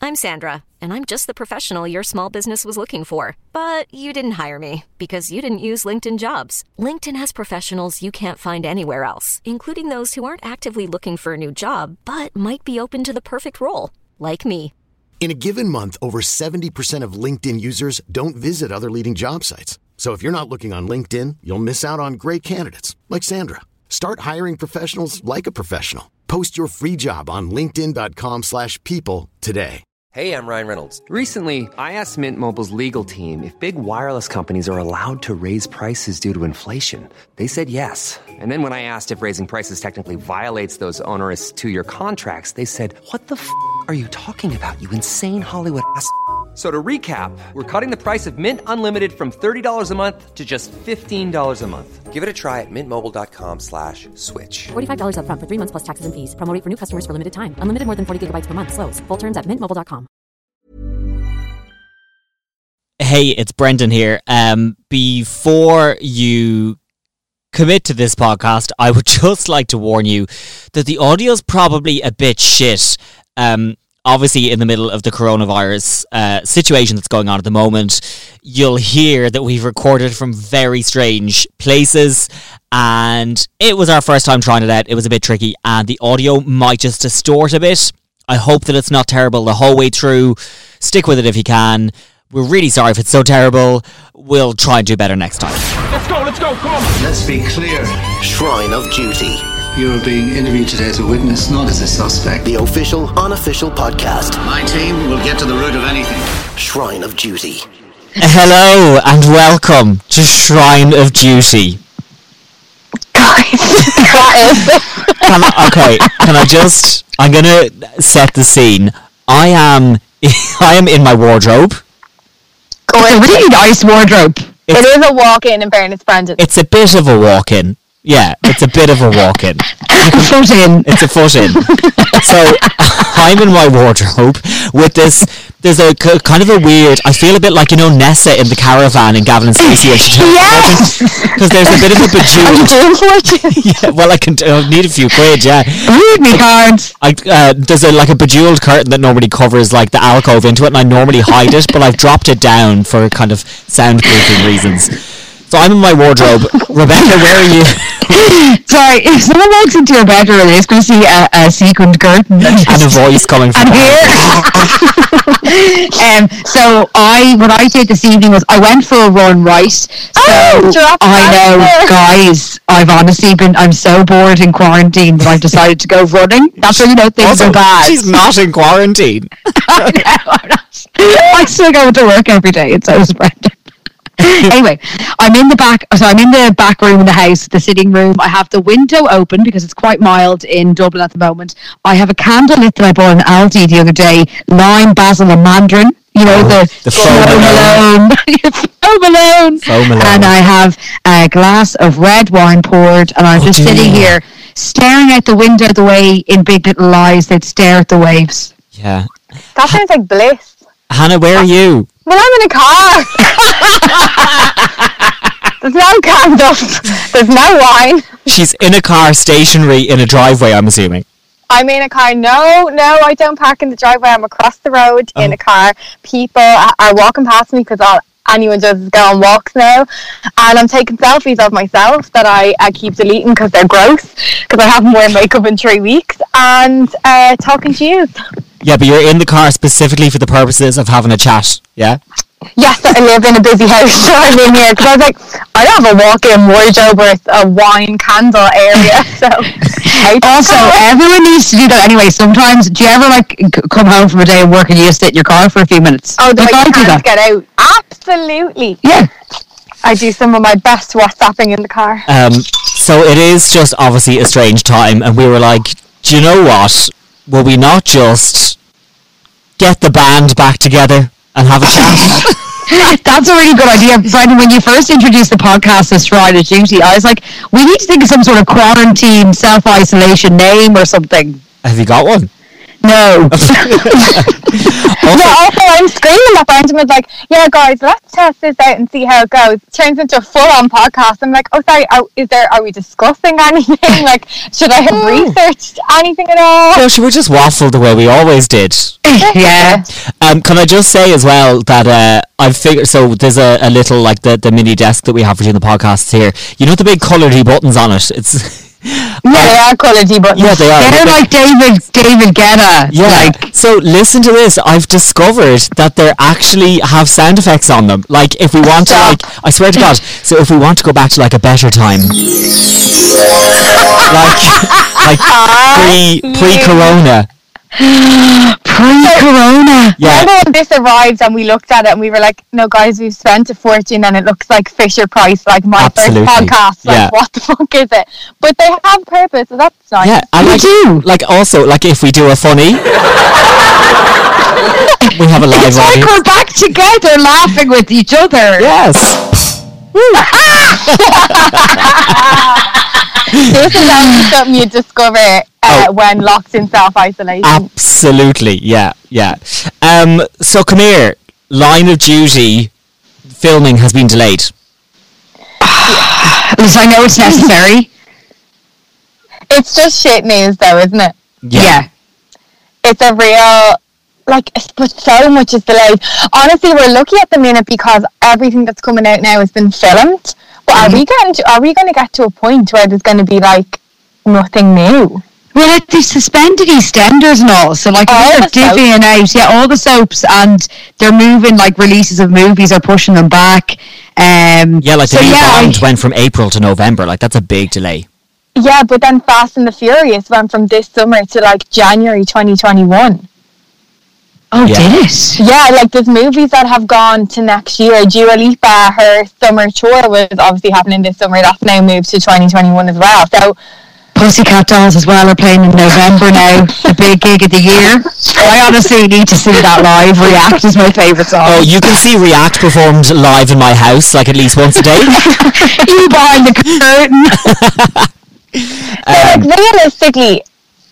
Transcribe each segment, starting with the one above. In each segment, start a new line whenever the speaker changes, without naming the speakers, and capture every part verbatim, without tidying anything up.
I'm Sandra, and I'm just the professional your small business was looking for. But you didn't hire me because you didn't use LinkedIn Jobs. LinkedIn has professionals you can't find anywhere else, including those who aren't actively looking for a new job, but might be open to the perfect role, like me.
In a given month, over seventy percent of LinkedIn users don't visit other leading job sites. So if you're not looking on LinkedIn, you'll miss out on great candidates like Sandra. Start hiring professionals like a professional. Post your free job on linkedin dot com slash people today.
Hey, I'm Ryan Reynolds. Recently, I asked Mint Mobile's legal team if big wireless companies are allowed to raise prices due to inflation. They said yes. And then when I asked if raising prices technically violates those onerous two-year contracts, they said, what the f*** are you talking about, you insane Hollywood ass f- So to recap, we're cutting the price of Mint Unlimited from thirty dollars a month to just fifteen dollars a month. Give it a try at mintmobile.com slash switch.
forty-five dollars up front for three months plus taxes and fees. Promo rate for new customers for limited time. Unlimited more than forty gigabytes per month. Slows full terms at mint mobile dot com.
Hey, it's Brendan here. Um, before you commit to this podcast, I would just like to warn you that the audio's probably a bit shit. Um, obviously, in the middle of the coronavirus uh, situation that's going on at the moment, you'll hear that we've recorded from very strange places, and it was our first time trying it out. It was a bit tricky, and the audio might just distort a bit. I hope that it's not terrible the whole way through. Stick with it if you can. We're really sorry if it's so terrible. We'll try and do better next time.
Let's go, let's go, come on.
Let's be clear.
Shrine of Duty.
You're being interviewed today as a witness, not as a suspect.
The official, unofficial podcast.
My team will get to the root of anything.
Shrine of Duty.
Hello and welcome to Shrine of Duty.
Guys,
Can I, okay, can I just... I'm going to set the scene. I am... I am in my wardrobe.
it's a really nice wardrobe.
It's,
it is a walk-in, in fairness, Brandon.
It's a bit of a walk-in. Yeah, it's a bit of a walk-in.
A foot in.
It's a foot in. So I'm in my wardrobe with this. There's a c- kind of a weird. I feel a bit like, you know, Nessa in the caravan in Gavin and Stacey.
Yes.
Because there's a bit of a bejeweled. Yeah, well, I can uh, need a few quid. Yeah.
Read me cards.
I uh, there's a like a bejeweled curtain that normally covers like the alcove into it, and I normally hide it, but I've dropped it down for kind of soundproofing reasons. So I'm in my wardrobe. Rebecca, where are you?
Sorry, if someone walks into your bedroom, they're going to see a, a sequined curtain
and a voice coming from
and here. um, so I, what I did this evening was I went for a run, right? So
oh,
I know,
there.
guys, I've honestly been, I'm so bored in quarantine that I've decided to go running. That's when you know things
also,
are bad.
She's not in quarantine.
I know, I'm not. I still go to work every day, and so is Brendan. Anyway, I'm in the back. So I'm in the back room in the house, the sitting room. I have the window open because it's quite mild in Dublin at the moment. I have a candle lit that I bought in Aldi the other day, lime, basil, and mandarin. You know,
oh,
the,
the foam
alone, foam alone.
Foam alone.
And I have a glass of red wine poured, and I'm
oh,
just
dear.
sitting here staring out the window the way in Big Little Lies they'd stare at the waves.
Yeah.
That sounds like bliss.
Hannah, where are you?
Well, I'm in a car. There's no candles. There's no wine.
She's in a car, stationary in a driveway, I'm assuming.
I'm in a car. No, no, I don't park in the driveway. I'm across the road
oh.
in a car. People are walking past me because all anyone does is go on walks now. And I'm taking selfies of myself that I, I keep deleting because they're gross, because I haven't worn makeup in three weeks. And uh, talking to you.
Yeah, but you're in the car specifically for the purposes of having a chat, yeah?
Yes, I live in a busy house, so I'm in here, because I was like, I don't have a walk-in wardrobe where it's a wine candle area, so...
Also, everyone needs to do that anyway. Sometimes, do you ever, like, c- come home from a day of work and you just sit in your car for a few minutes?
Oh, do
like,
I
I do
can't
that.
get out? Absolutely.
Yeah.
I do some of my best WhatsApping in the car.
Um, so it is just obviously a strange time, and we were like, do you know what? Will we not just get the band back together and have a chat?
That's a really good idea. Brendan, when you first introduced the podcast as Shrine of Duty, I was like, we need to think of some sort of quarantine, self-isolation name or something.
Have you got one?
No.
Also, no, also I'm screaming that Brandon was like, yeah, guys, let's test this out and see how it goes. It turns into a full-on podcast. I'm like, oh, sorry, are, is there, are we discussing anything? Like, should I have researched anything at all?
So should we just waffle the way we always did?
Yeah.
Um, can I just say as well that uh, I've figured, so there's a, a little, like the, the mini desk that we have for doing the podcasts here. You know the big coloured buttons on it? It's...
Yeah, they are coloured buttons.
Yeah, they are.
They're like David David Guetta.
Yeah.
Like,
so listen to this. I've discovered that they actually have sound effects on them. Like if we want
Stop.
to, like, I swear to God. So if we want to go back to like a better time, like like pre pre Corona.
Pre-corona.
Yeah.
Remember when this arrived and we looked at it and we were like, no guys, we've spent a fortune and it looks like Fisher Price, like my
Absolutely.
first podcast. Like
Yeah.
what the fuck is it? But they have purpose, so that's nice.
Yeah, and
We
like,
do.
like also like if we do a funny, we have a live
It's like
audience.
we're back together laughing with each other.
Yes.
This is actually something you discover uh,
Oh.
when locked in self-isolation.
Absolutely, yeah, yeah. Um, so come here. Line of Duty filming has been delayed.
Listen, I know it's necessary.
It's just shit news though, isn't it?
Yeah.
It's a real, like, but so much is delayed. Honestly, we're lucky at the minute because everything that's coming out now has been filmed. But are we getting to, are we going to get to a point where there's going to be like nothing new?
Well, like they suspended EastEnders and all, so like
All
they're
the soaps.
divvying out, yeah, all the soaps, and they're moving like releases of movies are pushing them back. Um,
Yeah, like the
so,
new
yeah,
Bond
I-
went from April to November. Like that's a big delay.
Yeah, but then Fast and the Furious went from this summer to like January twenty twenty-one.
Oh,
Yeah.
did it?
Yeah, like there's movies that have gone to next year. Dua Lipa, her summer tour was obviously happening this summer. That's now moved to twenty twenty-one as well. So
Pussycat Dolls as well are playing in November now, the big gig of the year. I honestly need to see that live. React is my favourite song.
Oh, you can see React performed live in my house like at least once a day.
You behind the curtain.
like realistically,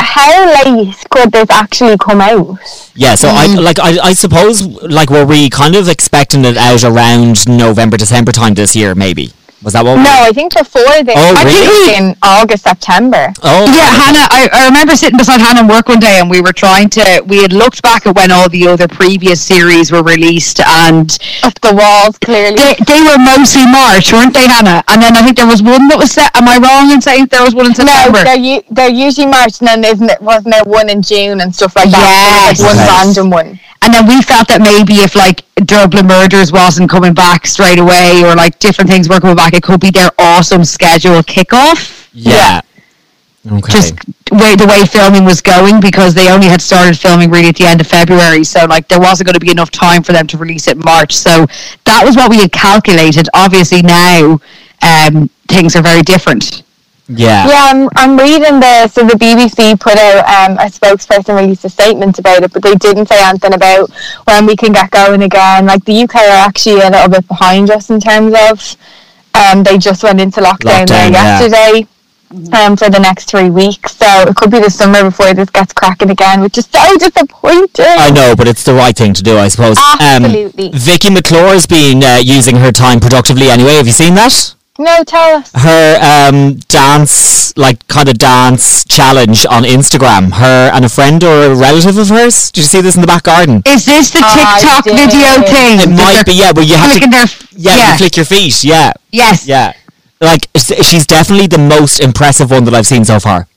how late could this actually come out?
Yeah, so I like I, I suppose like were we kind of expecting it out around November, December time this year, maybe? Was that what?
No, I think before this.
Oh,
I
really?
think in August, September.
Oh,
Yeah, Hannah, I, I remember sitting beside Hannah in work one day and we were trying to, we had looked back at when all the other previous series were released and
Up the walls, clearly.
they, they were mostly March, weren't they, Hannah? And then I think there was one that was set, am I wrong in saying there was one in
No,
September?
they're, u- they're usually March, and then there's n- wasn't there one in June and stuff like that.
Yes.
So there's, like, one
Yes.
random one.
And then we felt that maybe if like Dublin Murders wasn't coming back straight away or like different things weren't coming back, it could be their awesome schedule kickoff.
yeah. Okay.
Just way the way filming was going because they only had started filming really at the end of February, so like there wasn't going to be enough time for them to release it in March. So that was what we had calculated. Obviously now um, things are very different.
yeah.
Yeah, I'm, I'm reading the, so the B B C put out, um, a spokesperson released a statement about it, but they didn't say anything about when we can get going again. Like the U K are actually a little bit behind us in terms of, um, they just went into lockdown,
Lockdown,
there
yeah.
yesterday. Um, for the next three weeks, so it could be the summer before this gets cracking again, which is so disappointing.
I know, but it's the right thing to do, I suppose.
Absolutely.
Um, Vicky McClure's been uh, using her time productively anyway. Have you seen that?
No, tell us.
Her um, dance, like kind of dance challenge on Instagram. Her and a friend or a relative of hers. Did you see this in the back garden?
Is this the
I
TikTok
did.
video thing?
It
that
might
they're
be, yeah, where you have to,
clicking their f-
yeah,
yeah.
you flick your feet, yeah,
Yes.
yeah. Like s- she's definitely the most impressive one that I've seen so far.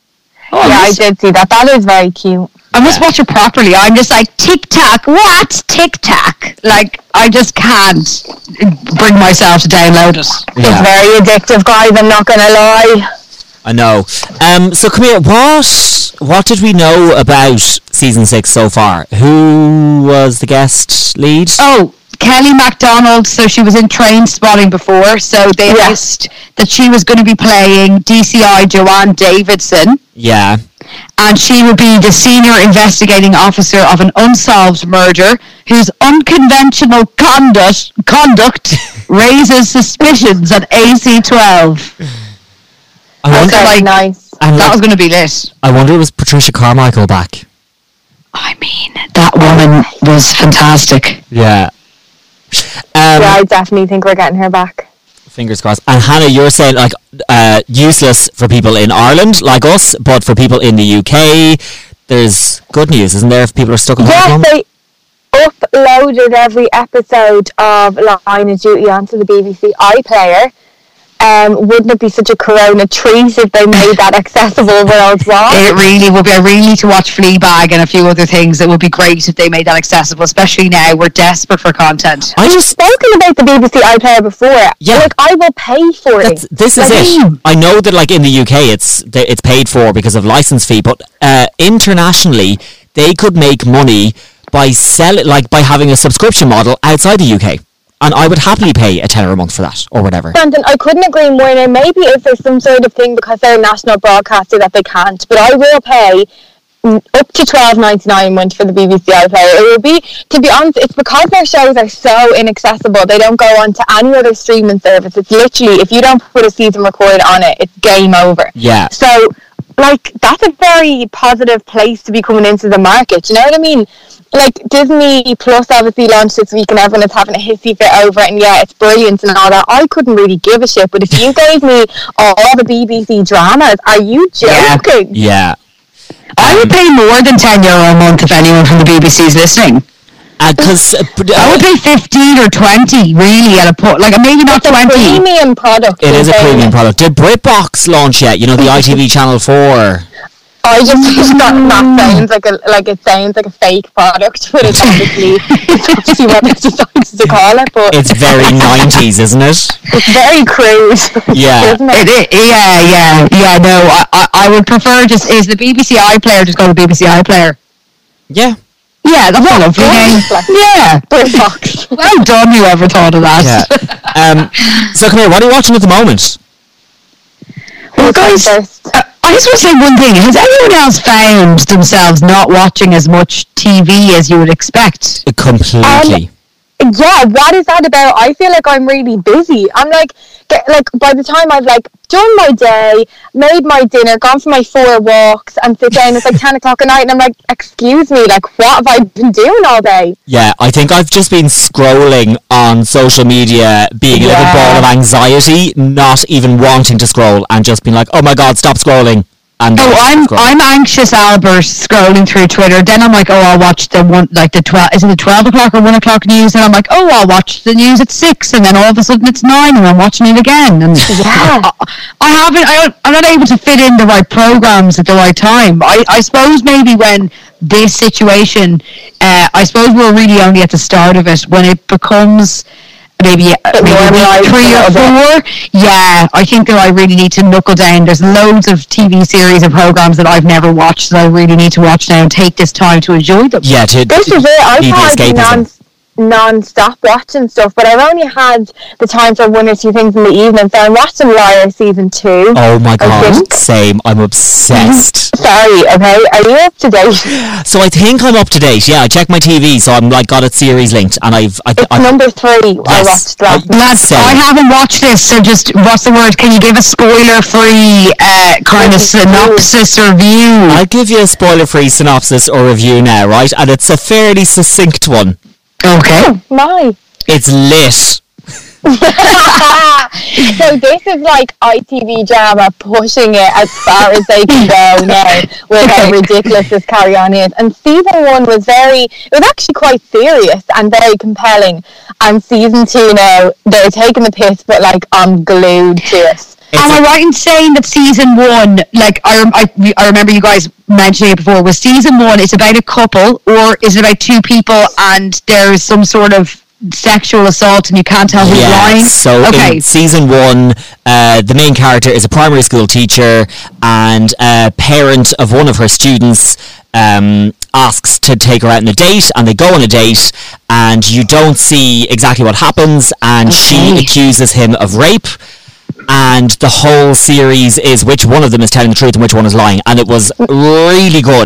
Oh,
Yeah, I
yes.
did see that. That is very cute.
I must watch it properly. I'm just like, TikTok, what? TikTok? Like, I just can't bring myself to download it.
Yeah.
It's very addictive, guys. I'm not gonna lie.
I know. Um, so come here. What what did we know about season six so far? Who was the guest lead?
Oh, Kelly MacDonald, so she was in Train Spotting before, so they
Yeah.
announced that she was going to be playing D C I Joanne Davidson,
Yeah.
and she would be the senior investigating officer of an unsolved murder whose unconventional conduct, conduct raises suspicions at A C twelve.
I
That's
wonder,
like-
Very nice.
and
That
like,
was going to be lit.
I wonder was Patricia Carmichael back?
I mean, that woman was fantastic.
Yeah. Um,
yeah, I definitely think we're getting her back.
Fingers crossed. And Hannah, you're saying like uh, useless for people in Ireland like us, but for people in the U K, there's good news, isn't there? If people are stuck at
yes,
home.
They uploaded every episode of Line of Duty onto the B B C iPlayer. Um, wouldn't it be such a corona treat if they made that accessible worldwide?
It really would be. I really need to watch Fleabag and a few other things. It would be great if they made that accessible, especially now. We're desperate for content.
I
We've
just
spoken about the B B C iPlayer before.
Yeah.
Like, I will pay for
That's,
it.
this is
Like,
it. I know that like in the U K it's they- it's paid for because of license fee, but uh, internationally they could make money by sell like by having a subscription model outside the U K. And I would happily pay a tenner a month for that, or whatever.
Brandon, I couldn't agree more. Now, maybe if there's some sort of thing because they're a national broadcaster that they can't, but I will pay mm, up to twelve ninety nine a month for the B B C iPlayer. It will be, to be honest, it's because their shows are so inaccessible. They don't go on to any other streaming service. It's literally, if you don't put a season recorded on it, it's game over.
Yeah.
So, like, that's a very positive place to be coming into the market. You know what I mean? Like, Disney Plus obviously launched this week and everyone is having a hissy fit over it, and yeah, it's brilliant and all that. I couldn't really give a shit, but if you gave me all the B B C dramas, are you joking?
Yeah.
I would pay more than ten euro a month if anyone from the B B C is listening.
Because uh, uh,
I would pay fifteen or twenty, really, at a put. Like, maybe not
It's a
twenty.
premium product.
it is a
in
premium
fairness.
product. Did BritBox launch yet? You know, the I T V Channel four.
I just think that, that sounds like a like it sounds like a fake product, but it's obviously it's obviously what they decided to call it. But
It's very nineties, isn't it?
it's very crude.
Yeah.
isn't it?
It, it, yeah, yeah, yeah. No, I, I, I would prefer just is the B B C iPlayer just go to B B C iPlayer.
Yeah.
Yeah, that's a lovely name.
Like,
Yeah,
BritBox.
well done, whoever thought of that.
Yeah. Um, so come here, what are you watching at the moment?
Well, guys,
First.
uh, I just want to say one thing. Has anyone else found themselves not watching as much T V as you would expect?
Completely.
Yeah, what is that about? I feel like I'm really busy. I'm like, get, like by the time I've like done my day, made my dinner, gone for my four walks, and sit down, it's like ten o'clock at night, and I'm like, excuse me, like what have I been doing all day?
Yeah, I think I've just been scrolling on social media, being a little
Yeah.
ball of anxiety, not even wanting to scroll, and just being like, oh my god, stop scrolling. And
Oh, I'm
scroll.
I'm anxious, Albert, scrolling through Twitter. Then I'm like, oh, I'll watch the one like the twelve. Is it the twelve o'clock or one o'clock news? And I'm like, oh, I'll watch the news at six. And then all of a sudden it's nine, and I'm watching it again. And
Yeah.
I, I haven't. I don't, I'm not able to fit in the right programs at the right time. I, I suppose maybe when this situation, uh, I suppose we're really only at the start of it. When it becomes maybe, uh, maybe
normalised
week three
a
or
little bit.
four. Yeah, I think that I really need to knuckle down. There's loads of T V series and programs that I've never watched that I really need to watch now and take this time to enjoy them.
Yeah, to,
This is it. I
need the
thought I'd be
escapism.
non non-stop watching stuff, but I've only had the time for one or two things in the evening, so I'm watching Liar season two.
Oh my
I
god,
think.
same. I'm obsessed.
Sorry, okay, are you up to date?
So I think I'm up to date. Yeah, I checked my T V, so I'm like got it series linked, and I've. I,
It's
I,
number three I
Yes.
watched last
I-
night.
Lads,
Same.
I haven't watched this, so just, what's the word? Can you give a spoiler-free uh, kind of synopsis or view?
I'll give you a spoiler-free synopsis or review now, right? And it's a fairly succinct one.
Okay.
My.
It's lit.
So this is like I T V drama pushing it as far as they can go now with how ridiculous this Carry On is. And season one was very, it was actually quite serious and very compelling. And season two now, they're taking the piss, but like I'm glued to it.
Am I right in saying that season one, like I, rem- I, I remember you guys mentioning it before, was season one, it's about a couple, or is it about two people and there's some sort of sexual assault and you can't tell who's lying?
So
okay.
in season one, uh, the main character is a primary school teacher, and a parent of one of her students um, asks to take her out on a date, and they go on a date, and you don't see exactly what happens, and she
Okay.
accuses him of rape. And the whole series is which one of them is telling the truth and which one is lying, and it was really good.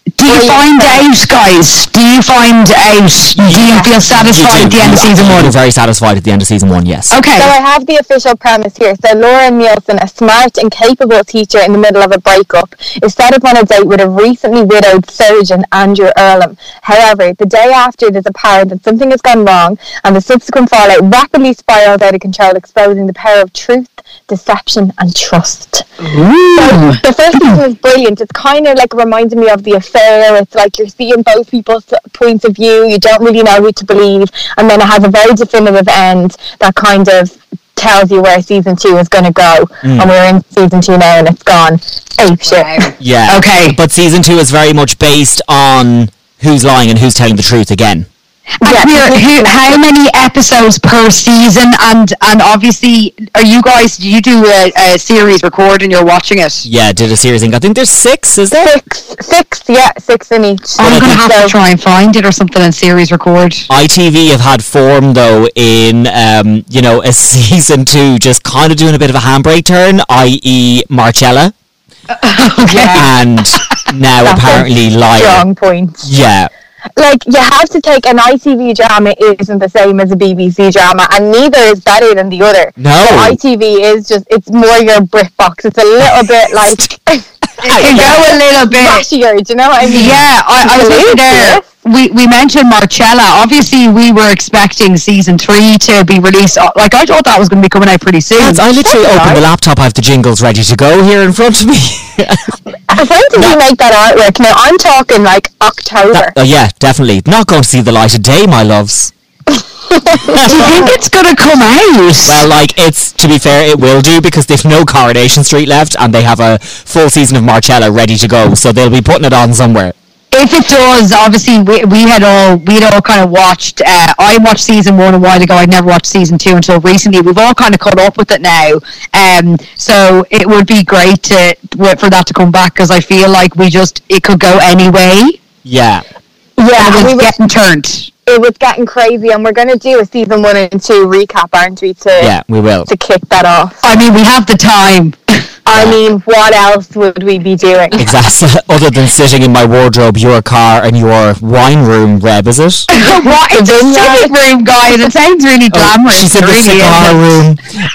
Do you find out, guys? Do you find out? Do you feel satisfied at the end of season one?
I'm very satisfied at the end of season one, yes.
Okay.
So I have the official premise here. So Laura Nielsen, a smart and capable teacher in the middle of a breakup, is set up on a date with a recently widowed surgeon, Andrew Earlham. However, the day after, it is apparent that something has gone wrong, and the subsequent fallout rapidly spirals out of control, exposing the power of truth, deception, and trust. So the first season is brilliant. It's kind of like reminding me of The Affair. It's like you're seeing both people's points of view. You don't really know who to believe, and then it has a very definitive end that kind of tells you where season two is going to go. Mm. And we're in season two now, and it's gone ape shit.
Wow.
Yeah.
Okay.
But season two is very much based on who's lying and who's telling the truth again.
Yeah. Who, who, how many episodes per season? And and obviously, are you guys? Do you do a, a series record and you're watching it?
Yeah, did a series. I think there's six. Is there
six? Six, yeah, six in each.
I'm gonna have
so.
to try and find it or something and series record.
I T V have had form though in um, you know a season two, just kind of doing a bit of a handbrake turn, that is. Marcella.
Okay.
And now
That's
apparently Liar.
Strong point.
Yeah.
Like, you have to take an I T V drama isn't the same as a B B C drama, and neither is better than the other.
No.
So I T V is just, it's more your BritBox. It's a little bit like,
It can go a little bit.
Rashier, do you know what I mean?
Yeah, I, I was listening there. We we mentioned Marcella. Obviously, we were expecting season three to be released. Like, I thought that was going to be coming out pretty soon.
Yes, I literally
That's
opened
right.
the laptop. I have the jingles ready to go here in front of me.
When did you make that artwork? Now, I'm talking like October.
That- uh, yeah, definitely. Not going to see the light of day, my loves.
Do you think it's going to come out?
Well, like, it's, to be fair, it will do, because they've no Coronation Street left, and they have a full season of Marcella ready to go, so they'll be putting it on somewhere.
If it does, obviously we we had all we'd all kind of watched. Uh, I watched season one a while ago. I'd never watched season two until recently. We've all kind of caught up with it now. Um, so it would be great to wait for that to come back, because I feel like we just it could go any way.
Yeah.
Yeah,
And it
we
was
were-
getting turned.
it was getting crazy, and we're going to do a season one and two recap, aren't we, to,
Yeah, we will.
to kick that off.
I mean, we have the time.
I mean, what else would we be doing?
Exactly. Other than sitting in my wardrobe, your car, and your wine room, Reb, is it?
What? It's a civic room, guys. It sounds really glamorous.
Oh, she's in
It
the
really
cigar
is.
room.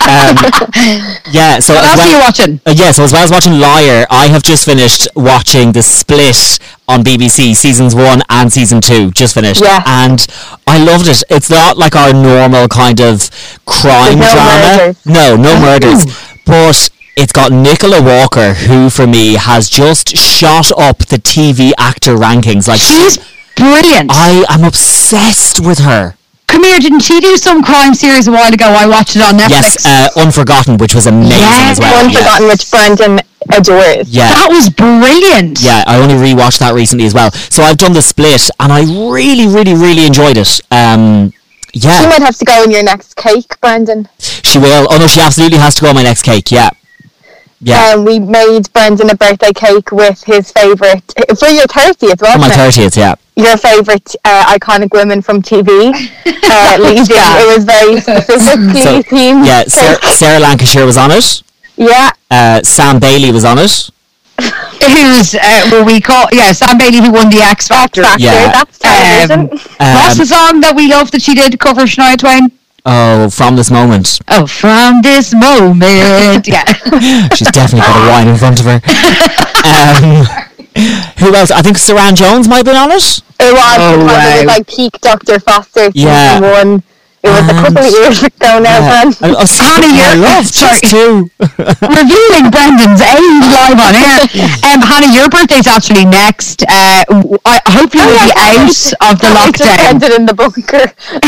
Um, yeah, so
What
as
else
well,
are you watching?
Uh, yeah, so as well as watching Liar, I have just finished watching The Split on B B C, seasons one and season two, just finished.
Yeah.
And I loved it. It's not like our normal kind of crime
There's no
drama.
murders.
No, no murders. But it's got Nicola Walker, who for me has just shot up the T V actor rankings. Like,
She's brilliant.
I am obsessed with her.
Come here, didn't she do some crime series a while ago? I watched it on Netflix.
Yes, uh, Unforgotten, which was amazing
Yeah.
as well.
Unforgotten, which Brendan adores.
Yeah.
That was brilliant.
Yeah, I only rewatched that recently as well. So I've done The Split, and I really, really, really enjoyed it. Um, yeah.
She might have to go in your next cake, Brendan.
She will. Oh no, she absolutely has to go on my next cake. Yeah. Yeah.
Um, we made Brendan a birthday cake with his favourite, for your thirtieth, wasn't
On my
it?
thirtieth, yeah.
Your favourite uh, iconic women from T V. Uh, Lisa. It was very specifically
So,
themed.
yeah, Sarah,
cake.
Sarah Lancashire was on it.
Yeah.
Uh, Sam Bailey was on it.
Who's, uh, will we call, yeah, Sam Bailey, who won the X Factor.
Factor,
Yeah.
that's television.
Um, What's the
Um,
song that we love that she did cover Shania Twain?
oh, From This Moment.
Oh, From This Moment. Yeah.
She's definitely got a wine in front of her. Um, who else? I think Saran Jones might have been on it.
It was,
Oh,
because it was
wow.
like peak Doctor Foster season
Yeah.
one. It was a couple of
And-
years ago now,
Yeah.
man.
I, I, was-
Hannah,
I
you're-
love
sorry.
just two.
Revealing Brendan's age live on air. Um, Hannah, your birthday's actually next. Uh, w- I hope you'll be out of the
I just
lockdown.
ended in the bunker.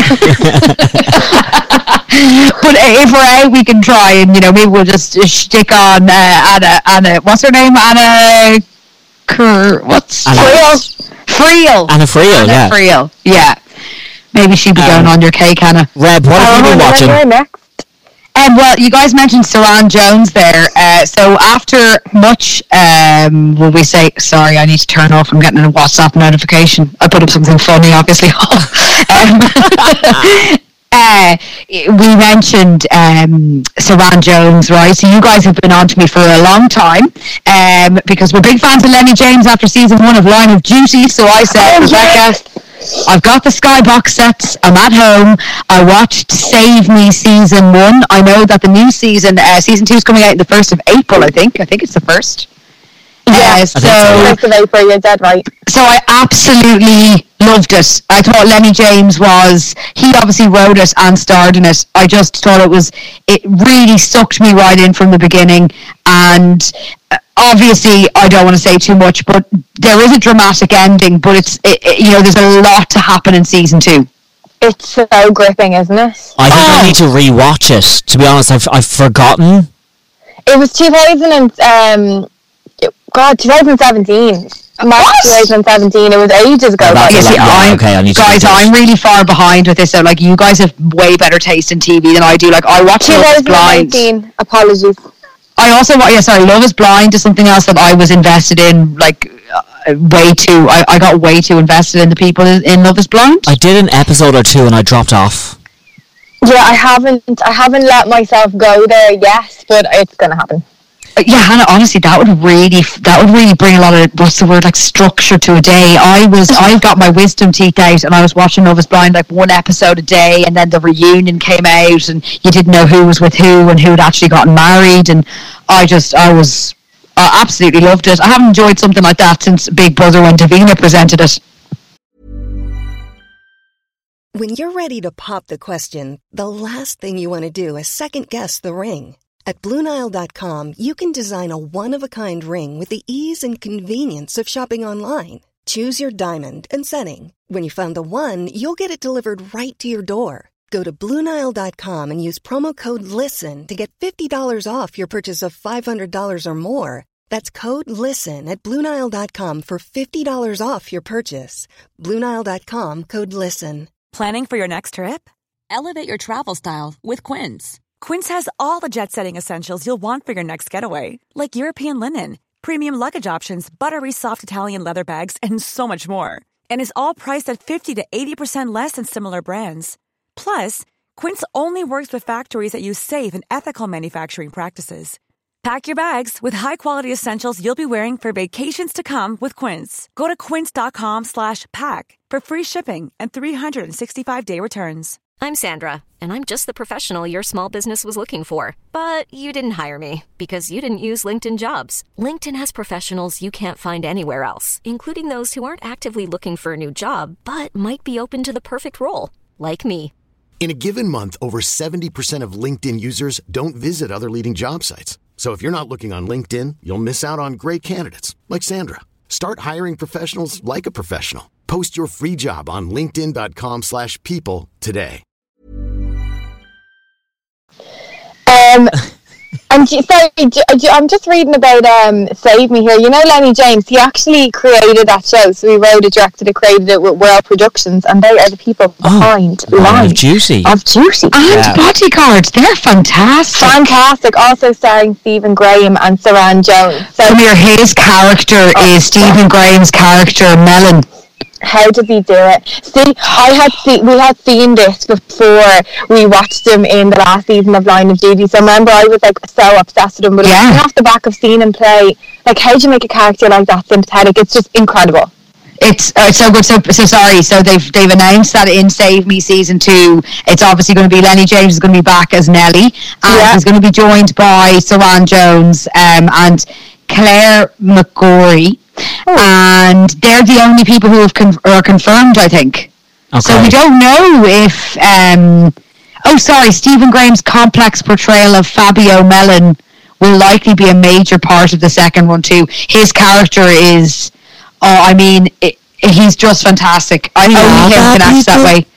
But uh, if we're out, we can try, and you know, maybe we'll just uh, stick on uh, Anna. Anna, what's her name? Anna. Cur- what's
Anna-
Friel?
Anna Friel,
Anna
yeah.
Friel. Yeah. Maybe she'd be
Um,
going on your cake, Hannah.
Reb, what have you been
Oh,
watching?
then you're next.
Um, well, you guys mentioned Saran Jones there. Uh, so after much, um, will we say, sorry, I need to turn off. I'm getting a WhatsApp notification. I put up something funny, obviously. um, uh, we mentioned um, Saran Jones, right? So you guys have been on to me for a long time um, because we're big fans of Lenny James after season one of Line of Duty. So I said, oh, Rebecca, yes. I've got the Sky box sets. I'm at home. I watched Save Me season one. I know that the new season, uh, season two, is coming out the first of April. I think. I think it's the first. Yeah, uh, so
first of April, you're dead right.
So I absolutely loved it. I thought Lenny James was, he obviously wrote it and starred in it. I just thought it was, it really sucked me right in from the beginning. And uh, obviously, I don't want to say too much, but there is a dramatic ending, but it's, it, it, you know, there's a lot to happen in season two.
It's so gripping, isn't it?
I think oh. I need to rewatch it. To be honest, I've, I've forgotten.
It was two thousand and, um, God, twenty seventeen. March twenty seventeen. It was ages ago.
Oh,
you see, I'm, okay, I need guys, to I'm really far behind with this. So, like, you guys have way better taste in T V than I do. Like, I watch Love is Blind.
Apologies.
I also, yeah, sorry, Love is Blind is something else that I was invested in, like, uh, way too. I, I got way too invested in the people in, in Love is Blind.
I did an episode or two and I dropped off.
Yeah, I haven't. I haven't let myself go there yet, but it's gonna happen.
Yeah, Hannah, honestly, that would really, that would really bring a lot of, what's the word, like structure to a day. I was, I've got my wisdom teeth out and I was watching Love is Blind like one episode a day, and then the reunion came out and you didn't know who was with who and who had actually gotten married, and I just, I was, I absolutely loved it. I haven't enjoyed something like that since Big Brother when Davina presented it.
When you're ready to pop the question, the last thing you want to do is second guess the ring. At Blue Nile dot com, you can design a one-of-a-kind ring with the ease and convenience of shopping online. Choose your diamond and setting. When you find the one, you'll get it delivered right to your door. Go to Blue Nile dot com and use promo code LISTEN to get fifty dollars off your purchase of five hundred dollars or more. That's code LISTEN at Blue Nile dot com for fifty dollars off your purchase. Blue Nile dot com, code LISTEN.
Planning for your next trip? Elevate your travel style with Quince. Quince has all the jet-setting essentials you'll want for your next getaway, like European linen, premium luggage options, buttery soft Italian leather bags, and so much more. And is all priced at fifty to eighty percent less than similar brands. Plus, Quince only works with factories that use safe and ethical manufacturing practices. Pack your bags with high-quality essentials you'll be wearing for vacations to come with Quince. Go to quince.com slash pack for free shipping and three sixty-five day returns.
I'm Sandra, and I'm just the professional your small business was looking for. But you didn't hire me because you didn't use LinkedIn Jobs. LinkedIn has professionals you can't find anywhere else, including those who aren't actively looking for a new job, but might be open to the perfect role, like me.
In a given month, over seventy percent of LinkedIn users don't visit other leading job sites. So if you're not looking on LinkedIn, you'll miss out on great candidates, like Sandra. Start hiring professionals like a professional. Post your free job on linkedin.com slash people today.
Um, and sorry, I'm just reading about um, Save Me here. You know Lenny James, he actually created that show. So he wrote it, directed it, created it with World Productions, and they are the people behind
oh,
Line
of Duty.
Of Duty.
And yeah. Bodyguards, they're fantastic.
Fantastic. Also starring Stephen Graham and Saran Jones. So
Come here, his character oh, is Stephen Graham's character, Melon.
How did he do it? See, I had see, we had seen this before we watched him in the last season of Line of Duty. So remember, I was like so obsessed with him. But yeah. off the back of seeing him play, like, how do you make a character like that sympathetic? It's just incredible.
It's uh, so good. So, so sorry. So they've they've announced that in Save Me season two, it's obviously going to be Lenny James is going to be back as Nelly, and yeah. he's going to be joined by Saran Jones um, and Claire McGorry. Oh. And they're the only people who have con- are confirmed, I think. Okay. So we don't know if um oh sorry Stephen Graham's complex portrayal of Fabio Melon will likely be a major part of the second one too. His character is oh I mean it, he's just fantastic. I yeah, only him can act that way.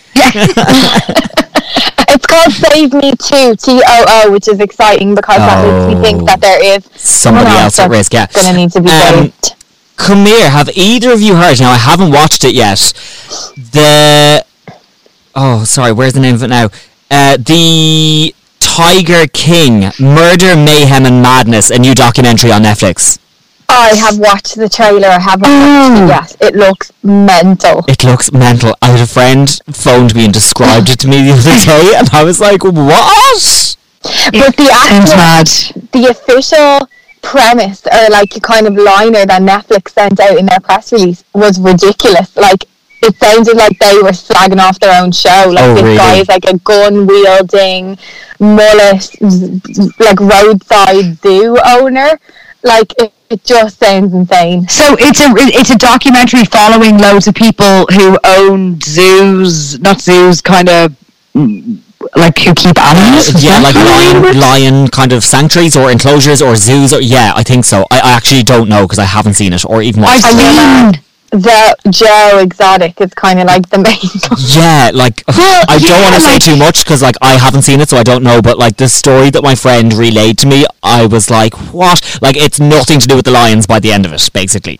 Yeah.
It's called Save Me two, T O O, which is exciting because oh, that makes me think that there is
somebody else at risk. Yeah,
going to need to be
um,
saved.
Come here, have either of you heard? Now, I haven't watched it yet. The oh, sorry, where's the name of it now? Uh, the Tiger King: Murder, Mayhem, and Madness, a new documentary on Netflix.
I have watched the trailer. I haven't watched it yet. It looks mental.
It looks mental. I had a friend phoned me and described it to me the other day, and I was like, what?
But the actual, the official premise, or like a kind of liner that Netflix sent out in their press release was ridiculous. Like, it sounded like they were slagging off their own show. Like,
oh,
this
really?
guy is like a gun-wielding, mullet, like roadside zoo owner. Like, it, it just sounds insane.
So it's a it's a documentary following loads of people who own zoos, not zoos, kind of like who keep animals.
Uh, yeah, like lion, lion kind of sanctuaries or enclosures or zoos. Or, yeah, I think so. I, I actually don't know because I haven't seen it or even watched
I've
it.
seen
the Joe Exotic is kind of like the main.
Yeah, like
well,
I don't
yeah,
want to
like,
say too much because like I haven't seen it, so I don't know. But like the story that my friend relayed to me, I was like, what? Like it's nothing to do with the lions by the end of it, basically.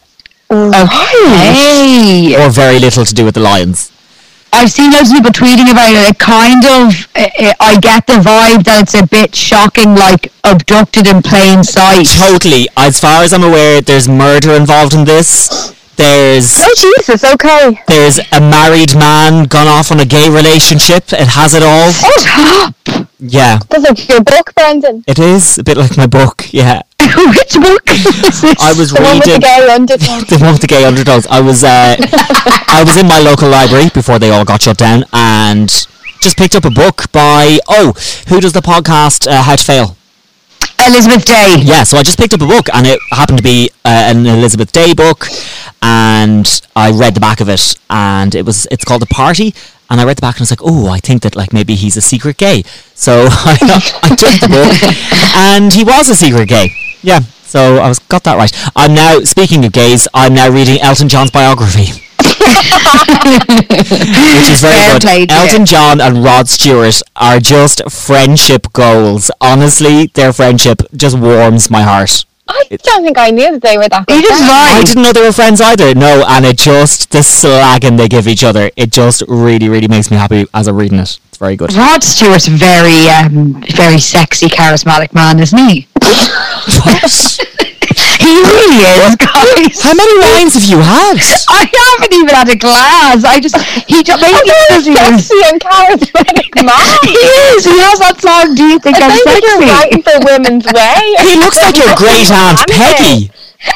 Okay.
Or very little to do with the lions.
I've seen loads of people tweeting about it. It kind of, it, I get the vibe that it's a bit shocking, like abducted in plain sight.
Totally. As far as I'm aware, there's murder involved in this. There's
oh Jesus, okay.
There's a married man gone off on a gay relationship. It has it all.
Stop.
Yeah.
That's like your book, Brendan.
It is a bit like my book. Yeah.
Which book?
I was
the
reading
one with the gay undertones.
the one with the gay undertones. I was uh, I was in my local library before they all got shut down, and just picked up a book by oh, who does the podcast uh, How to Fail?
Elizabeth Day.
Yeah, so I just picked up a book, and it happened to be uh, an Elizabeth Day book, and I read the back of it, and it was it's called The Party, and I read the back, and I was like, oh, I think that like maybe he's a secret gay. So I, I took the book, and he was a secret gay. Yeah, so I was got that right. I'm now, speaking of gays, I'm now reading Elton John's biography. Which is very
Fair
good.
played,
Elton
yeah.
John and Rod Stewart are just friendship goals. Honestly, their friendship just warms my heart.
I don't think I knew that they were that good.
Neither did I.
I didn't know they were friends either. No, and it just, the slagging they give each other, it just really, really makes me happy as I'm reading it. It's very good.
Rod Stewart's a very, um, very sexy, charismatic man, isn't he?
What?
He really is, guys.
How many wines have you had?
I haven't even had a glass. I just, he just, maybe because he is.
Sexy and charismatic man.
He is. He has that song, Do You Think
I
I'm
think
Sexy?
you're writing for Women's Way.
He looks like your great aunt Peggy.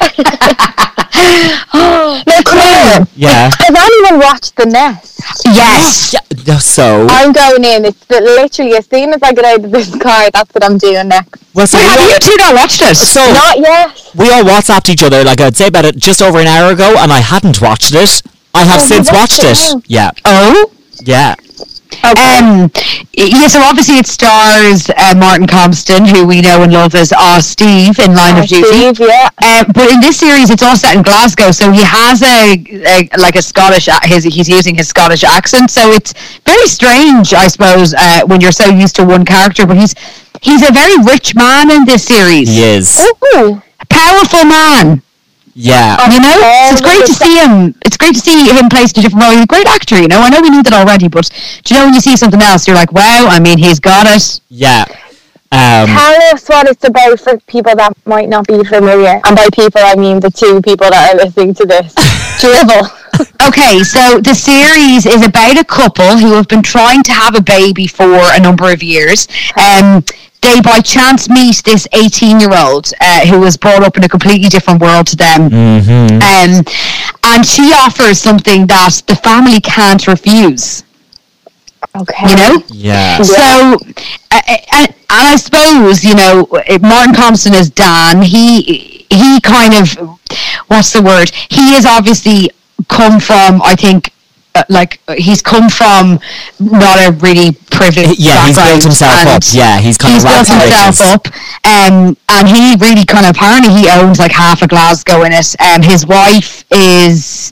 No, Claire.
Yeah.
Has anyone watched The Nest?
Yes.
Yeah, so.
I'm going in. It's the, literally as soon as I get out of this car, that's what I'm doing next.
Well, so
Wait,
we
have
all,
you two not watched it?
so
Not yet.
we all WhatsApped each other, like I'd say about it just over an hour ago, and I hadn't watched it. I have
Oh, you
since
watched
watched
it
it.
now?
Yeah.
Oh?
Yeah.
Okay.
Um, yeah, so obviously it stars uh, Martin Compston, who we know and love as uh, Steve in Line
Uh,
of Duty.
Steve, yeah.
Uh, but in this series, it's all set in Glasgow, so he has a, a like a Scottish. a- His he's using his Scottish accent, so it's very strange, I suppose, uh, when you're so used to one character. But he's he's a very rich man in this series,
He is.
Ooh.
a powerful man.
Yeah.
You know, so it's great to see him. It's great to see him placed in a different role. He's a great actor, you know. I know we knew that already, but do you know when you see something else, you're like, wow. I mean, he's got it.
Yeah. Um,
Tell us what it's about for people that might not be familiar. And by people, I mean the two people that are listening to this. Dribble.
Okay, so the series is about a couple who have been trying to have a baby for a number of years. Um, they by chance meet this eighteen-year-old uh, who was brought up in a completely different world to them.
mhm.
Um, and she offers something that the family can't refuse,
Okay.
you know?
Yeah.
So, uh, and, and I suppose, you know, Martin Compston as Dan, he he kind of, what's the word? He has obviously come from, I think, uh, like, he's come from not a really privileged
Yeah, he's
background,
built himself
and
up. Yeah, he's kind
he's
of
built
rags to
himself
riches.
up, um, and he really kind of, apparently he owns like half of Glasgow in it. Um, his wife is,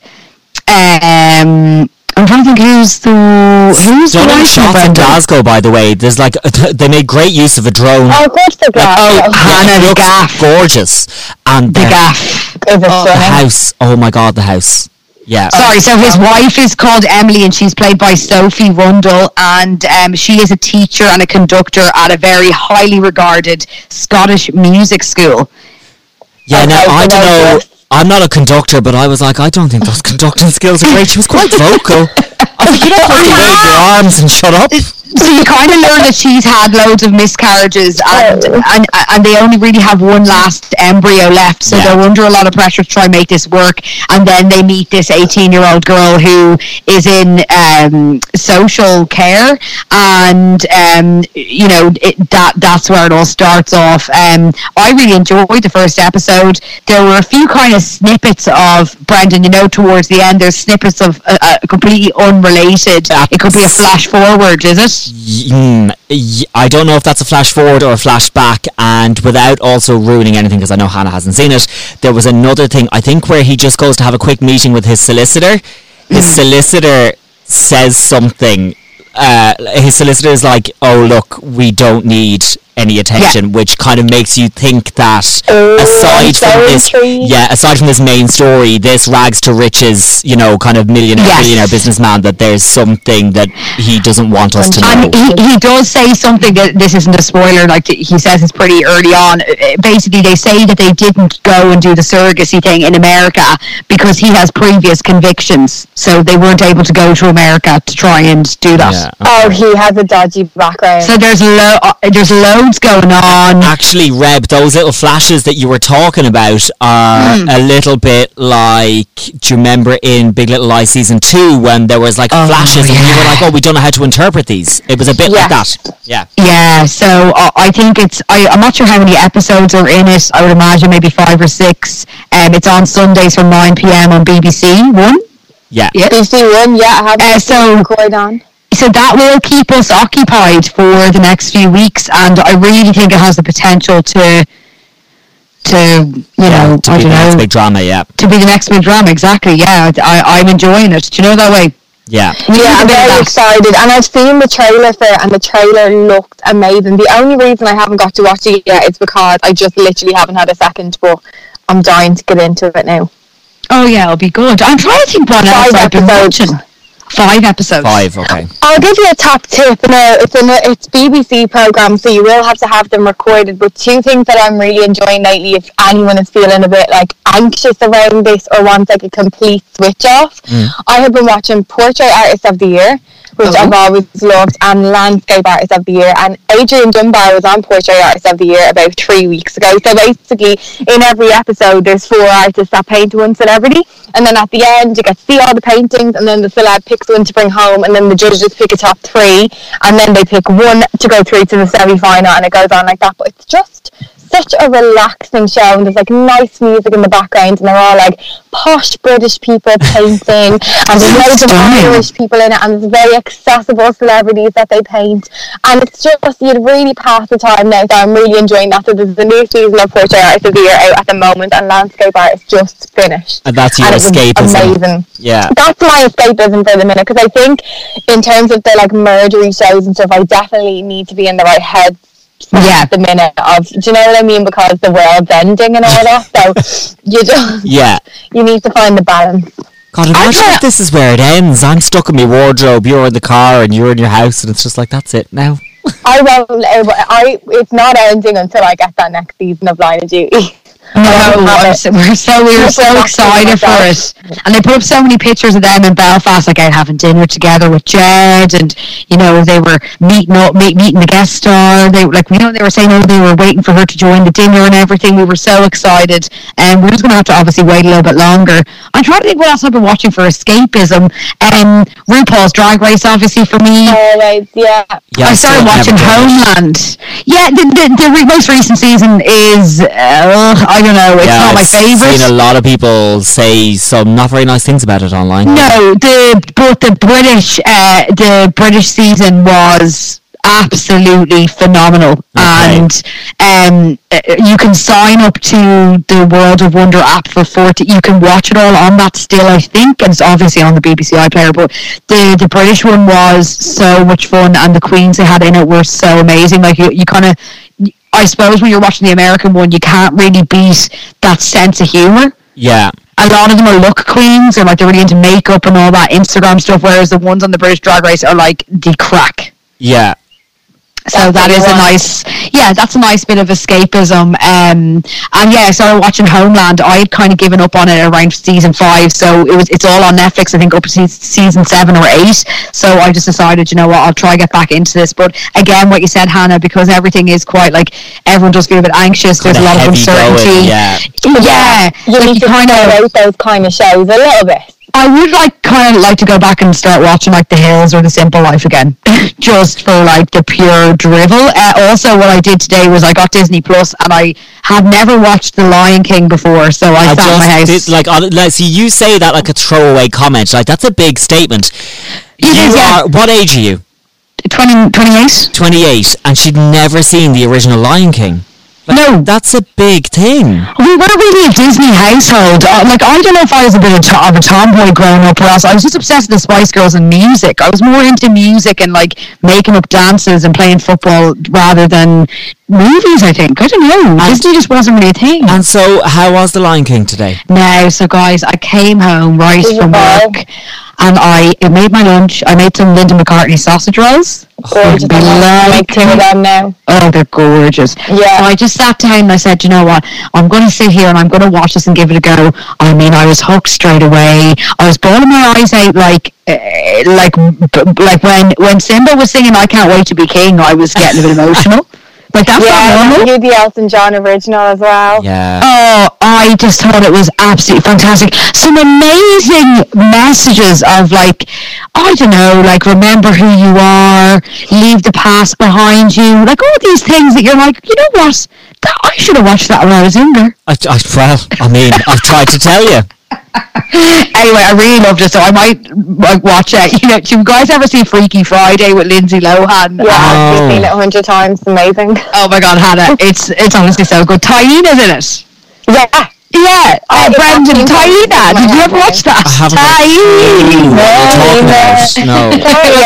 um, I'm trying to think who's the who's the
Stunning
wife of
shots in
Brendan?
Glasgow, by the way. There's like they made great use of a drone.
Oh, good for
Like, oh,
Glasgow.
Hannah
it looks
Gaff.
gorgeous, and
The
the,
gaff.
Is it
oh, the
stunning?
house. Oh my god, the house. Yeah.
Sorry, so his wife is called Emily, and she's played by Sophie Rundle, and um, she is a teacher and a conductor at a very highly regarded Scottish music school.
Yeah,
Okay,
now
so
I don't
that's
know.
it.
I'm not a conductor, but I was like, I don't think those conducting skills are great. She was quite vocal. I was like, you don't have to wave your arms and shut up.
So you kind of learn that she's had loads of miscarriages, and, and and they only really have one last embryo left, so
Yeah.
they're under a lot of pressure to try and make this work. And then they meet this eighteen-year-old girl who is in um, social care, and um, you know it, that that's where it all starts off. Um, I really enjoyed the first episode. There were a few kind of snippets of Brendan, you know, towards the end. There's snippets of uh, uh, completely unrelated. It could be a flash forward, is it?
Mm, y- I don't know if that's a flash forward or a flash back, and without also ruining anything, because I know Hannah hasn't seen it, there was another thing, I think, where he just goes to have a quick meeting with his solicitor. His solicitor says something. Uh, his solicitor is like, oh, look, we don't need any attention, which kind of makes you think that
Oh, I'm
aside from
so
this,
intrigued.
yeah, aside from this main story, this rags to riches, you know, kind of millionaire,
Yes.
billionaire businessman, that there's something that he doesn't want us to know.
And he, he does say something that this isn't a spoiler, like he says it's pretty early on. Uh, Basically, they say that they didn't go and do the surrogacy thing in America because he has previous convictions, so they weren't able to go to America to try and do that.
Yeah.
Oh, he has a dodgy background.
So there's lo- uh, there's loads going on.
Actually, Reb, those little flashes that you were talking about are
Hmm.
a little bit like, do you remember in Big Little Lies season two when there was like
Oh,
flashes and you
yeah.
were like, oh, we don't know how to interpret these. It was a bit
Yeah.
like that. Yeah.
Yeah, so uh, I think it's, I, I'm not sure how many episodes are in it. I would imagine maybe five or six. Um, it's on Sundays from nine p.m. on B B C One.
Yeah.
Yeah.
B C One, yeah, I have
Uh, so-
record on.
So that will keep us occupied for the next few weeks, and I really think it has the potential to, to you know,
to
I
be
don't
the next
know,
big drama, yeah.
to be the next big drama. Exactly. Yeah, I, I'm enjoying it. Do you know that way?
Yeah.
We
Yeah,
need a
I'm
bit of
very
that.
excited, and I've seen the trailer for it, and the trailer looked amazing. The only reason I haven't got to watch it yet is because I just literally haven't had a second, but I'm dying to get into it now.
Oh yeah, it'll be good. I'm trying to think what else
Five
I've been
episodes.
watching. Five episodes.
Five, okay.
I'll give you a top tip. Now, it's in a, it's B B C program, so you will have to have them recorded. But two things that I'm really enjoying lately, if anyone is feeling a bit like anxious around this or wants like a complete switch off, I have been watching Portrait Artist of the Year, which
Oh.
I've always loved, and Landscape Artist of the Year. And Adrian Dunbar was on Portrait Artist of the Year about three weeks ago. So basically, in every episode, there's four artists that paint one celebrity, and then at the end, you get to see all the paintings, and then the celeb picks one to bring home, and then the judges pick a top three, and then they pick one to go through to the semi-final, and it goes on like that. But it's just such a relaxing show, and there's like nice music in the background, and they're all like posh British people painting, and there's loads of
Stunning.
Irish people in it, and there's very accessible celebrities that they paint, and it's just, you'd really pass the time now. So I'm really enjoying that. So there's a new season of Portrait Artist of the Year out at the moment, and Landscape Artist just finished,
And that's your
and it was
escapism.
amazing.
Yeah.
That's my escapism for the minute, because I think in terms of the like murdery shows and stuff, I definitely need to be in the right head
Yeah.
at the minute of, do you know what I mean, because the world's ending and all that, so you just
Yeah.
you need to find the balance.
God, imagine
try-
if this is where it ends. I'm stuck in my wardrobe, you're in the car, and you're in your house, and it's just like, that's it now.
I won't I it's not ending until I get that next season of Line of Duty.
No, I'm so, we're so we were so excited for it, and they put up so many pictures of them in Belfast, like out having dinner together with Jed, and you know they were meeting up, meet, meeting the guest star. They like, you know, they were saying, oh, they were waiting for her to join the dinner and everything. We were so excited, and we're just going to have to obviously wait a little bit longer. I'm trying to think what else I've been watching for escapism. Um, RuPaul's Drag Race, obviously for me.
Always, yeah.
Yeah,
I started
still
watching
never done it.
Homeland. Yeah, the, the, the re- most recent season is, uh, I don't know, it's
Yeah,
not my
I've
favourite.
seen a lot of people say some not very nice things about it online.
No, the but the British, uh, the British season was absolutely phenomenal,
Okay.
and um, uh, you can sign up to the World of Wonder app for forty. You can watch it all on that still, I think, and it's obviously on the B B C iPlayer. But the the British one was so much fun, and the queens they had in it were so amazing. Like you, you kind of. I suppose when you're watching the American one, you can't really beat that sense of humour.
Yeah.
A lot of them are look queens, or like they're really into makeup and all that Instagram stuff, whereas the ones on the British Drag Race are like the crack.
Yeah.
So
That's
that
what
is
you
a
want.
nice, yeah, that's a nice bit of escapism. Um, and yeah, I started watching Homeland. I had kind of given up on it around season five, so it was it's all on Netflix. I think up to season seven or eight. So I just decided, you know what, I'll try to get back into this. But again, what you said, Hannah, because everything is quite like everyone does feel a bit anxious. There's a lot of uncertainty.
Going, yeah,
yeah,
you
like
need
you
to
kind of
out those kind of shows a little bit.
I would like kind of like to go back and start watching like The Hills or The Simple Life again, just for like the pure drivel. Uh, also, what I did today was I got Disney Plus, and I had never watched The Lion King before, so I, I sat in my house.
Did, like, like, see, you say that like a throwaway comment. Like, that's a big statement.
You
you
is, yeah.
are, what age are you?
twenty, twenty-eight.
twenty-eight, and she'd never seen the original Lion King. Like,
no,
that's a big thing.
We were really a Disney household. Uh, like, I don't know if I was a bit of, to- of a tomboy growing up, or else I was just obsessed with the Spice Girls and music. I was more into music and like making up dances and playing football rather than movies. I think I don't know. And Disney just wasn't really a thing.
And so, how was the Lion King today?
No, so guys, I came home right
Did
from work. And I it made my lunch. I made some Linda McCartney sausage rolls.
Gorgeous. I make two of them now.
Oh, they're gorgeous.
Yeah.
So I just sat down and I said, you know what? I'm going to sit here and I'm going to watch this and give it a go. I mean, I was hooked straight away. I was bawling my eyes out like, uh, like, b- like when when Simba was singing "I Can't Wait to Be King," I was getting a bit emotional. Like, that's
yeah,
not normal.
You the Elton John original as well.
Yeah.
Oh, I just thought it was absolutely fantastic. Some amazing messages of like, I don't know, like remember who you are, leave the past behind you, like all these things that you're like, you know what? That, I should have watched that when I was younger.
I, I, well, I mean, I've tried to tell you.
Anyway, I really loved it, so I might like, watch it. You know, do you guys ever see Freaky Friday with Lindsay Lohan?
Yeah,
Oh.
I've seen it a hundred times. It's amazing.
Oh my God, Hannah, it's it's honestly so good. Tyena's in it.
Yeah.
Yeah, oh, Brendan, Taina. Did you ever watch that?
I haven't.
Taina.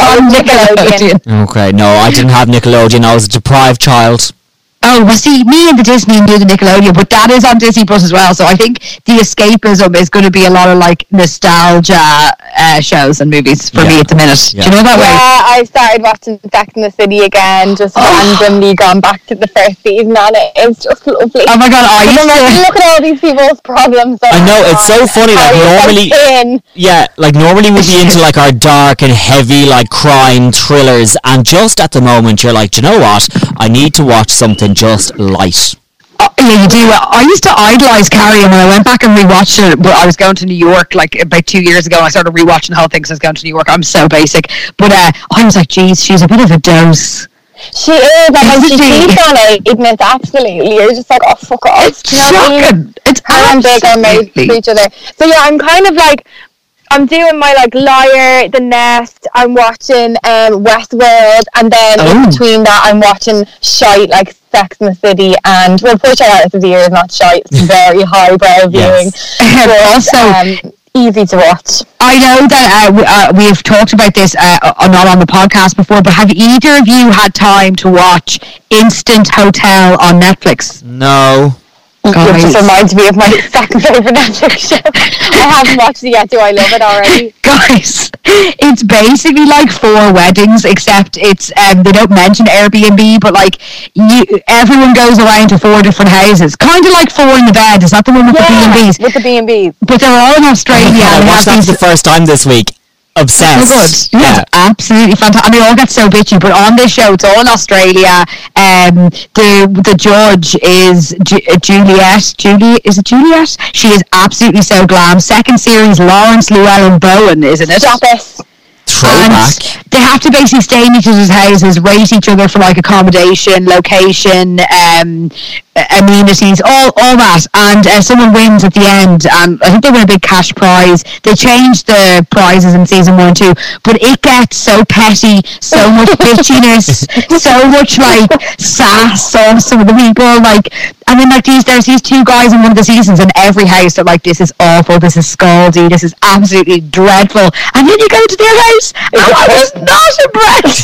No.
On Nickelodeon.
Okay, no, I didn't have Nickelodeon. I was a deprived child.
Oh, well, see, me and the Disney knew the Nickelodeon, but that is on Disney Plus as well. So I think the escapism is going to be a lot of like nostalgia uh, shows and movies for
Yeah.
me at the minute.
Yeah.
Do you know that way?
Yeah, I started watching Sex and the City again, just
Oh.
randomly gone back to the first season, and it is just lovely.
Oh my God, I
And
used
I'm like,
to.
look at all these people's problems.
I know, it's so funny that normally-
In.
Yeah, like normally we'd be into like our dark and heavy like crime thrillers, and just at the moment you're like, do you know what? I need to watch something just light.
Oh, yeah, you do. I used to idolise Carrie, and when I went back and rewatched it, but I was going to New York like about two years ago, and I started rewatching the whole thing because I was going to New York. I'm so basic, but uh, I was like, geez, she's a bit of a dose.
She is, and when she
Isn't she?
cheats on it, it's absolutely, you're just like, oh, fuck off.
It's
Do you know what I mean?
shocking. It's
Her and Big are made
absolutely.
for each other. So yeah, I'm kind of like, I'm doing my like Liar, The Nest, I'm watching um, Westworld, and then
Oh.
in between that I'm watching shite like Sex and the City, and well, Push Out of the Year is not shite, it's very highbrow viewing.
Yes.
But,
Also,
um, easy to watch.
I know that uh, we, uh, we've talked about this uh, uh, not on the podcast before, but have either of you had time to watch Instant Hotel on Netflix?
No.
It
Guys.
just reminds me of my second favourite Netflix show. I haven't watched it yet. Do I love it already?
Guys, it's basically like four weddings, except it's um, they don't mention Airbnb, but like you, everyone goes around to four different houses, kind of like Four in the Bed. Is that the one with the B and B's?
with the B and B's.
But they're all in Australia.
I
and they
watched
have
that for
these-
the first time this week.
So
Obsessed.
good. Yeah, absolutely fantastic. And they all get so bitchy, but on this show, it's all in Australia. Um, the the judge is Ju- uh, Juliet. Julie is it Juliet? She is absolutely so glam. Second series, Lawrence Llewellyn Bowen, isn't it?
Stop it.
Throwback.
And they have to basically stay in each other's houses, rate each other for like accommodation, location, um, amenities, all all that. And uh, someone wins at the end, and I think they win a big cash prize. They changed the prizes in season one and two, but it gets so petty, so much bitchiness, so much like sass on some of the people. Like, and then like these, there's these two guys in one of the seasons, and every house they're like, this is awful, this is scaldy, this is absolutely dreadful. And then you go to their house, and I was not impressed.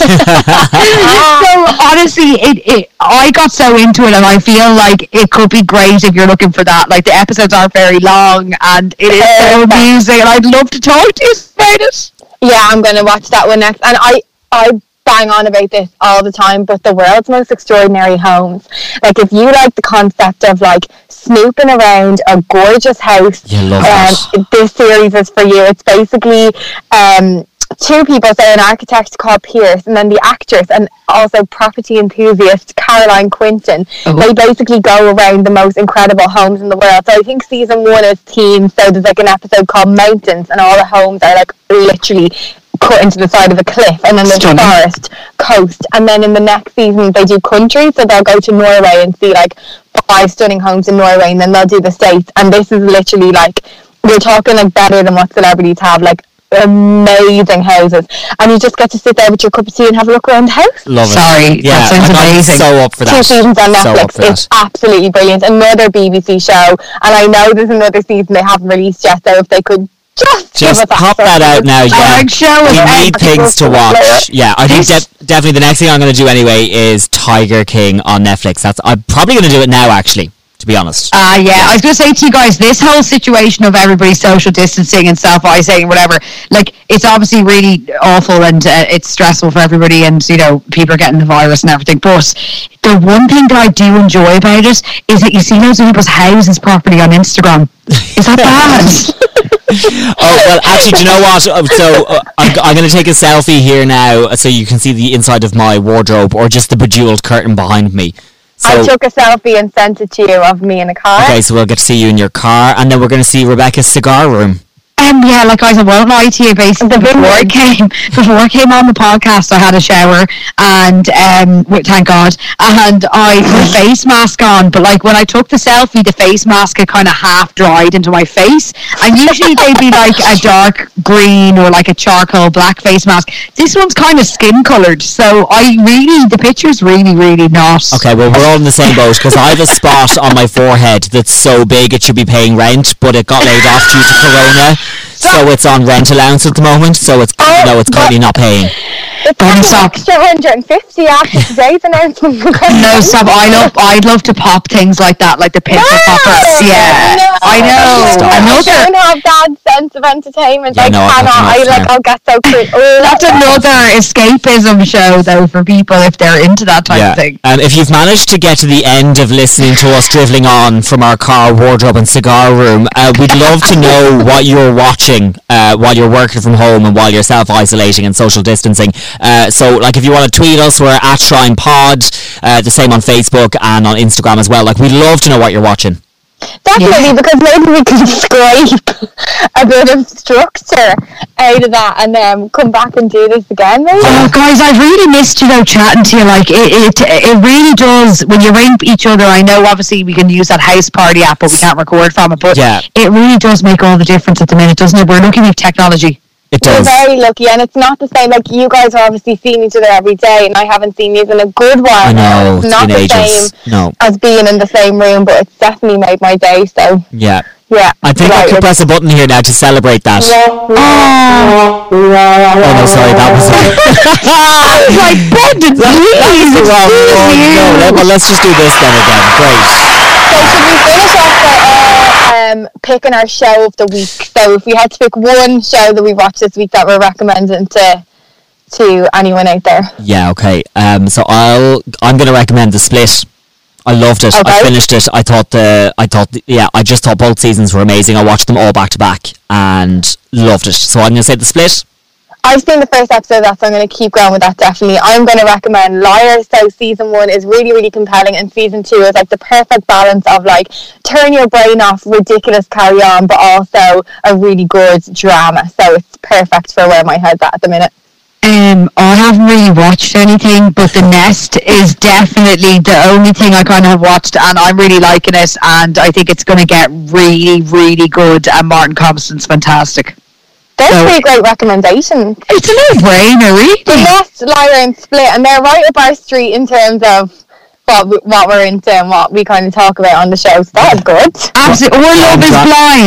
So honestly, it, it I got so into it, and I feel like it could be great if you're looking for that. Like the episodes aren't very long, and it is so amusing, and I'd love to talk to you about it.
Yeah, I'm gonna watch that one next. And I, I bang on about this all the time, but the world's most extraordinary homes. Like, if you like the concept of like snooping around a gorgeous house,
you love
um, this series is for you. It's basically um two people, so an architect called Pierce, and then the actress and also property enthusiast Caroline Quinton. Oh. They basically go around the most incredible homes in the world. So I think season one is themed, so there's like an episode called Mountains, and all the homes are like literally cut into the side of a cliff, and then there's Stunning. forest, coast, and then in the next season they do country, so they'll go to Norway and see like five stunning homes in Norway, and then they'll do the States, and this is literally like, we're talking like better than what celebrities have, like amazing houses, and you just get to sit there with your cup of tea and have a look around the house.
Love it.
Sorry,
yeah,
that sounds
I'm
amazing.
So up for that.
Two seasons on Netflix.
So
it's absolutely brilliant. Another B B C show, and I know there's another season they haven't released yet, so if they could just
just
give
pop that out now. Yeah, we need things to watch. Yeah, I think de- definitely the next thing I'm going to do anyway is Tiger King on Netflix. That's I'm probably going to do it now, actually, to be honest.
Uh, yeah, I was going to say to you guys, this whole situation of everybody social distancing and self-isolating, whatever, like, it's obviously really awful, and uh, it's stressful for everybody, and, you know, people are getting the virus and everything, but the one thing that I do enjoy about it is that you see loads of people's houses properly on Instagram. Is that bad?
Oh, well, actually, do you know what? So uh, I'm, I'm going to take a selfie here now so you can see the inside of my wardrobe, or just the bejeweled curtain behind me. So,
I took a selfie and sent it to you of me in a car.
Okay, so we'll get to see you in your car, and then we're going to see Rebecca's cigar room.
Um, yeah, like guys, I won't lie to you, basically, before I came before I came on the podcast, I had a shower, and um, thank God, and I put a face mask on, but like when I took the selfie, the face mask had kind of half dried into my face, and usually they'd be like a dark green or like a charcoal black face mask. This one's kind of skin coloured, so I really, the picture's really, really not.
Okay, well, we're all in the same boat, because I have a spot on my forehead that's so big it should be paying rent, but it got laid off due to Corona. So it's on rent allowance at the moment, so it's oh, no, it's currently not paying.
It's an extra one hundred fifty after today's announcement.
No, stop. I love, I'd love to pop things like that, like the pimple no, poppers. Yeah, no, I know.
I know. I don't have that sense of entertainment. Yeah, I no, cannot. I like. I'll get so quick. Oh,
that's another escapism show, though, for people if they're into that type
yeah.
of thing.
And if you've managed to get to the end of listening to us driveling on from our car, wardrobe, and cigar room, uh, we'd love to know what you're watching uh, while you're working from home and while you're self-isolating and social distancing. Uh, so, like, if you want to tweet us, we're at Shrine Pod, uh, the same on Facebook and on Instagram as well. Like, we'd love to know what you're watching.
Definitely, yeah. Because maybe we can scrape a bit of structure out of that and um, come back and do this again, maybe.
Oh, guys, I've really missed, you know, chatting to you. Like, it, it, it really does, when you ring each other, I know, obviously, we can use that house party app, but we can't record from it, but yeah. It really does make all the difference at the minute, doesn't it? We're looking at technology.
It does.
We're very lucky, and it's not the same. Like, you guys are obviously seeing each other every day, and I haven't seen you in a good while.
I know,
it's,
it's
not
been
the
ages.
same
no.
as being in the same room, but it's definitely made my day. So
yeah,
yeah.
I think right. I could press a button here now to celebrate that.
Yeah.
Oh. oh no, sorry, that was.
I was like, Brendan, please.
That was wrong. Oh, no, let, well, let's just do this then again. Great.
So should we finish off by uh, um, picking our show of the week? So if we had to pick one show that we watched this week that we're recommending to to anyone out there.
Yeah, okay. Um, so I'll I'm going to recommend The Split. I loved it. Okay. I finished it. I thought the I thought the, yeah I just thought both seasons were amazing. I watched them all back to back and loved it. So I'm going to say The Split.
I've seen the first episode of that, so I'm going to keep going with that, definitely. I'm going to recommend Liar. So season one is really, really compelling, and season two is like the perfect balance of like turn your brain off, ridiculous carry on, but also a really good drama. So it's perfect for where my head's at at the minute.
Um, I haven't really watched anything, but The Nest is definitely the only thing I kind of have watched, and I'm really liking it, and I think it's going to get really, really good, and Martin Compston's fantastic.
Those so, three great recommendations.
It's a no-brainer, really.
The Nest, Liar and Split, and they're right up our street in terms of what we, what we're into and what we kind of talk about on the show. So that's good.
Absolutely. Or Love is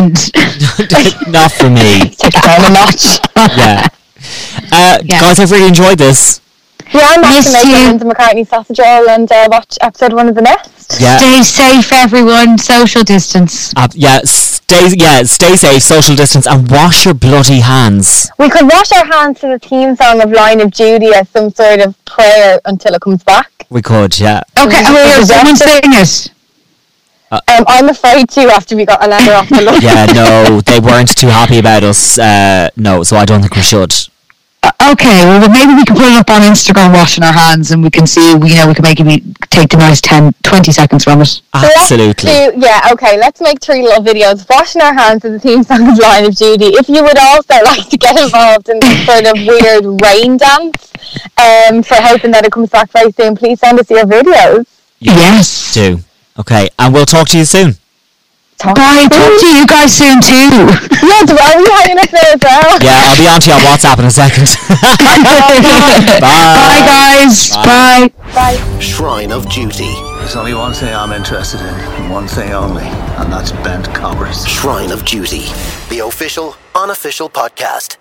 Blind.
Not for me.
Take it down a notch.
Yeah. Uh, yeah. Guys, I've really enjoyed this.
Yeah, I'm back to make Linda McCartney sausage roll and uh, watch episode one of The Nest.
Yeah.
Stay safe, everyone. Social distance.
Uh, yeah. S- stay, yeah, stay safe, social distance, and wash your bloody hands.
We could wash our hands to the theme song of Line of Duty as some sort of prayer until it comes back.
We could, yeah.
Okay, wait, someone sing it.
Uh, um, I'm afraid to after we got a letter off the Lord.
Yeah, no, they weren't too happy about us. Uh, no, so I don't think we should.
Uh, okay, well maybe we can put it up on Instagram, washing our hands, and we can see, you know, we can make it take the nice ten, twenty seconds from it.
Absolutely.
So do, yeah, okay, let's make three little videos. Washing our hands to the theme song of Line of Duty. If you would also like to get involved in this sort of weird rain dance, um, for hoping that it comes back very soon, please send us your videos.
Yes.
Do. Okay, and we'll talk to you soon.
Talk Bye, talk to you guys soon too.
Yeah, do are you hanging up there as well?
Yeah, I'll be on to you on WhatsApp in a second. Bye.
Bye, guys. Bye.
Bye. Bye.
Shrine of Duty.
There's only one thing I'm interested in, and one thing only, and that's bent coppers.
Shrine of Duty, the official, unofficial podcast.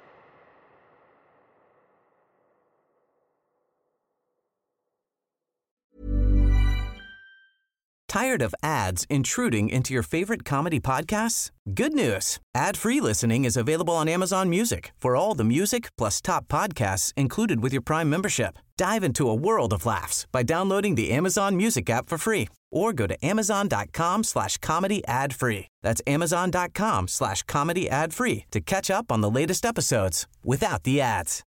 Tired of ads intruding into your favorite comedy podcasts? Good news. Ad-free listening is available on Amazon Music for all the music plus top podcasts included with your Prime membership. Dive into a world of laughs by downloading the Amazon Music app for free or go to amazon.com slash comedy ad free. That's amazon.com slash comedy ad free to catch up on the latest episodes without the ads.